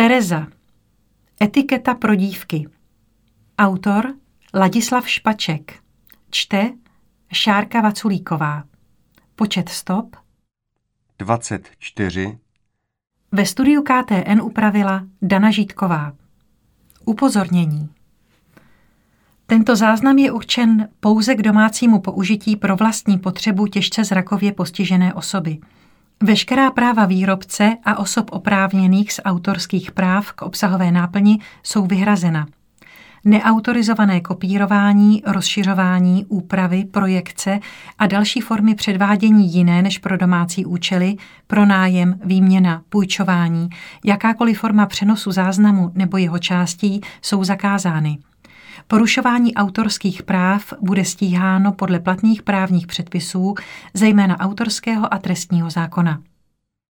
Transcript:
Tereza. Etiketa pro dívky. Autor Ladislav Špaček. Čte Šárka Vaculíková. Počet stop 24. Ve studiu KTN upravila Dana Žítková. Upozornění. Tento záznam je určen pouze k domácímu použití pro vlastní potřebu těžce zrakově postižené osoby. Veškerá práva výrobce a osob oprávněných z autorských práv k obsahové náplni jsou vyhrazena. Neautorizované kopírování, rozšiřování, úpravy, projekce a další formy předvádění jiné než pro domácí účely, pronájem, výměna, půjčování, jakákoliv forma přenosu záznamu nebo jeho částí jsou zakázány. Porušování autorských práv bude stíháno podle platných právních předpisů, zejména autorského a trestního zákona.